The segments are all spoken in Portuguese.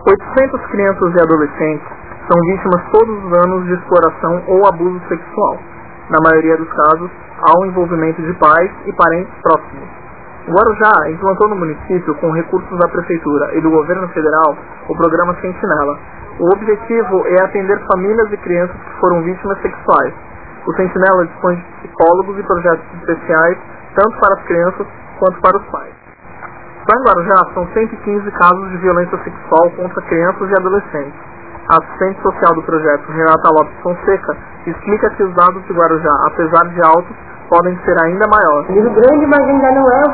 800 crianças e adolescentes são vítimas todos os anos de exploração ou abuso sexual. Na maioria dos casos, há o envolvimento de pais e parentes próximos. O Guarujá implantou no município, com recursos da Prefeitura e do Governo Federal, o programa Sentinela. O objetivo é atender famílias e crianças que foram vítimas sexuais. O Sentinela dispõe de psicólogos e projetos especiais, tanto para as crianças quanto para os pais. Só em Guarujá são 115 casos de violência sexual contra crianças e adolescentes. A assistente social do projeto, Renata Lopes Fonseca, explica que os dados de Guarujá, apesar de altos, podem ser ainda maiores. Rio Grande, mas ainda não é o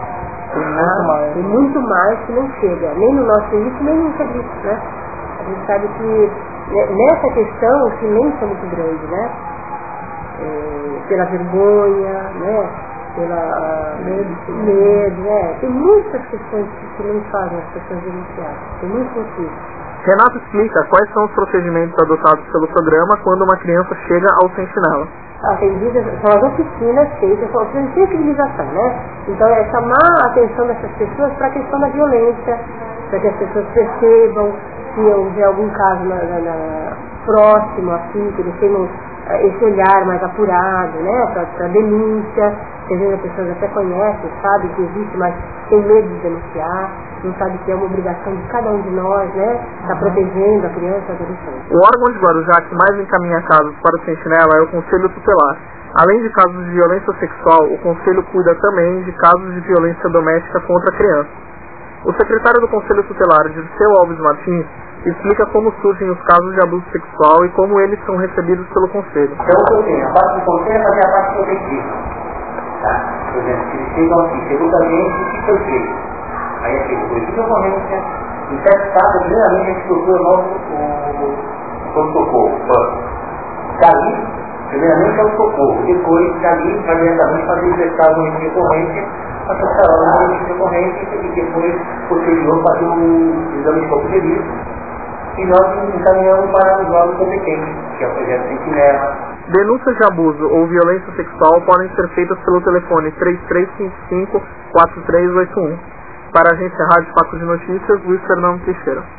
real. Tem muito mais que não chega, nem no nosso serviço, nem no serviço, né? A gente sabe que nessa questão o silêncio é muito grande, né? Pela vergonha, né? Pela medo, né? Tem muitas questões que não fazem as pessoas denunciarem. Tem muitos motivos. Renato explica quais são os procedimentos adotados pelo programa quando uma criança chega ao Sentinela. Atendidas são as oficinas feitas, são oficinas de sensibilização, né? Então é chamar a atenção dessas pessoas para a questão da violência, para que as pessoas percebam se houver algum caso próximo, assim, que eles tenham esse olhar mais apurado, né? Para denúncia, que às vezes as pessoas até conhecem, sabem que existe, mas tem medo de denunciar, não sabe que é uma obrigação de cada um de nós, né? Está protegendo a criança e a adolescente. O órgão de Guarujá que mais encaminha casos para o Sentinela é o Conselho Tutelar. Além de casos de violência sexual, o Conselho cuida também de casos de violência doméstica contra crianças. O secretário do Conselho Tutelar, Dirceu Alves Martins, explica como surgem os casos de abuso sexual e como eles são recebidos pelo Conselho. Então, a parte do Conselho é fazer a parte protetiva. Tá? Por exemplo, se eles chegam aqui, segundo a gente, o que foi feito? Aí é feito boletim de ocorrência, em certo caso, primeiramente a gente procura o socorro. Dali, primeiramente é o socorro, depois dali vai diretamente fazer prestar o boletim de ocorrência, passar o boletim de ocorrência e depois, posterior, fazer o exame de corpo de delito. E nós encaminhamos para os órgãos competentes, que é o projeto Sentinela. Denúncias de abuso ou violência sexual podem ser feitas pelo telefone 3355-4381. Para a agência Rádio Fato de Notícias, Luiz Fernando Teixeira.